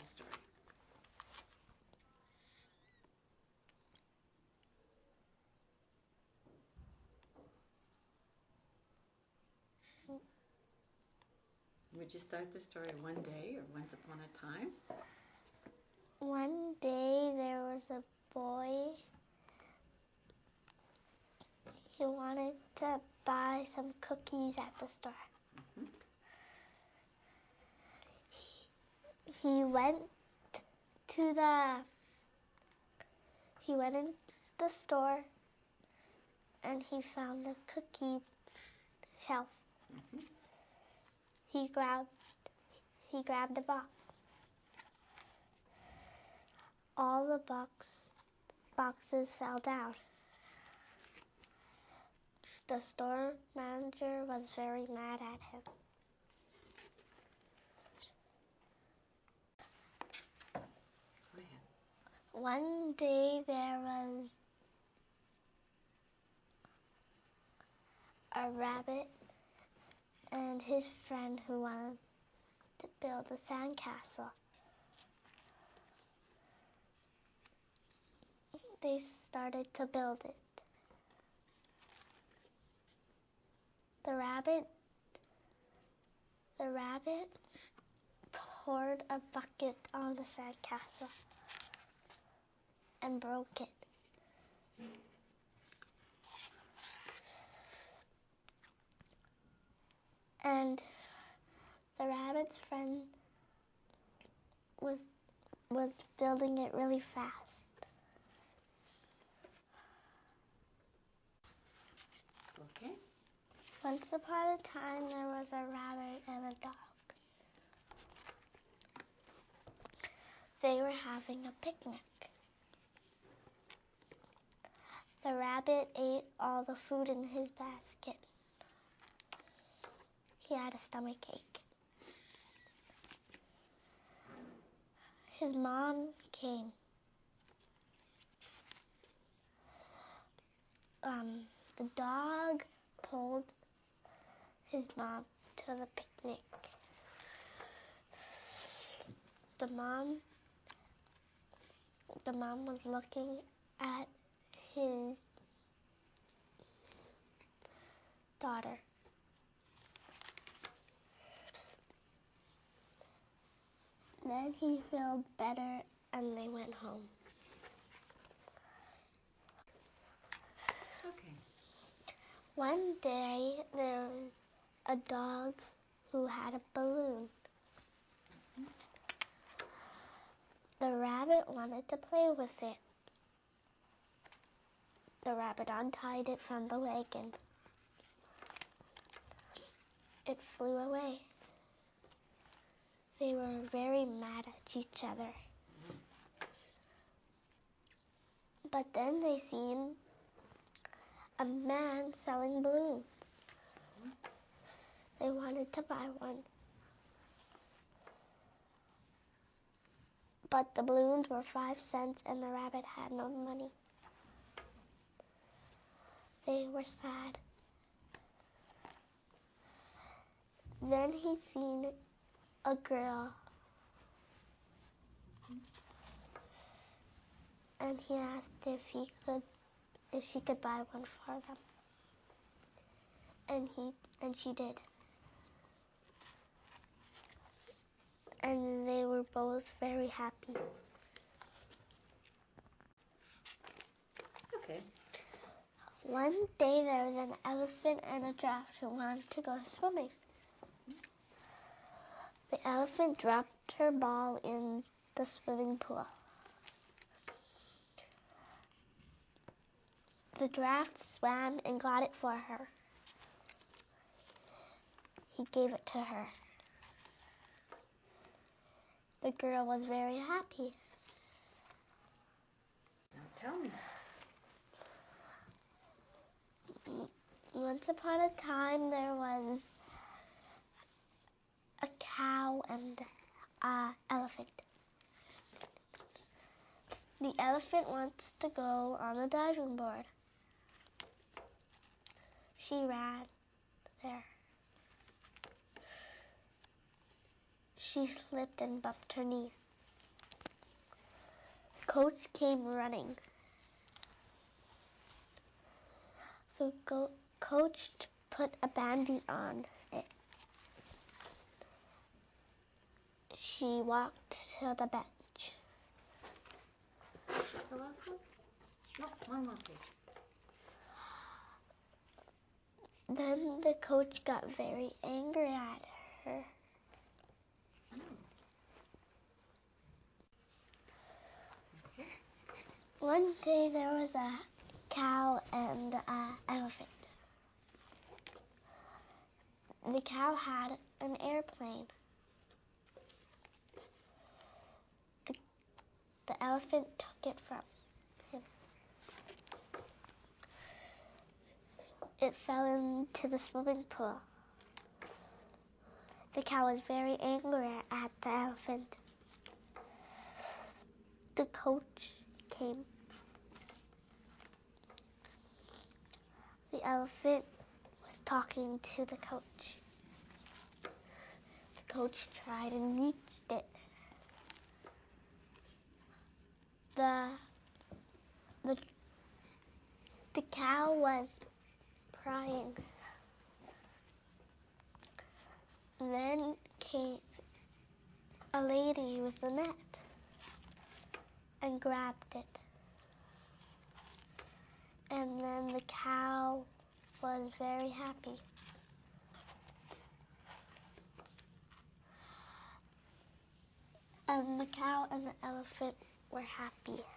story. Would you start the story one day or once upon a time? One day there was a boy. He wanted to buy some cookies at the store. Mm-hmm. He went in the store and he found the cookie shelf. Mm-hmm. He grabbed the box. All the boxes fell down. The store manager was very mad at him. Go ahead. One day there was a rabbit and his friend who wanted to build a sandcastle. They started to build it. The rabbit poured a bucket on the sandcastle and broke it. And the rabbit's friend was building it really fast. Okay. Once upon a time, there was a rabbit and a dog. They were having a picnic. The rabbit ate all the food in his basket. He had a stomachache. His mom came. The dog pulled his mom to the picnic. The mom was looking at his daughter. Then he felt better and they went home. Okay. One day there was a dog who had a balloon. Mm-hmm. The rabbit wanted to play with it. The rabbit untied it from the wagon. It flew away. They were very mad at each other. But then they seen a man selling balloons. They wanted to buy one. But the balloons were 5 cents and the rabbit had no money. They were sad. Then he seen a girl and he asked if she could buy one for them. And she did. And they were both very happy. Okay. One day there was an elephant and a giraffe who wanted to go swimming. The elephant dropped her ball in the swimming pool. The giraffe swam and got it for her. He gave it to her. The girl was very happy. Now tell me. Once upon a time there was a cow and an elephant. The elephant wants to go on the diving board. She ran there. She slipped and bumped her knee. coach came running. The coach put a band-aid on it. She walked to the bench. The last one? No, one more page. Then the coach got very angry at her. Okay. One day there was a cow and an elephant. The cow had an airplane. The elephant took it from him. It fell into the swimming pool. The cow was very angry at the elephant. The coach came. The elephant was talking to the coach. The coach tried and reached it. The cow was crying. Then came a lady with a net and grabbed it. And then the cow was very happy. And the cow and the elephant were happy.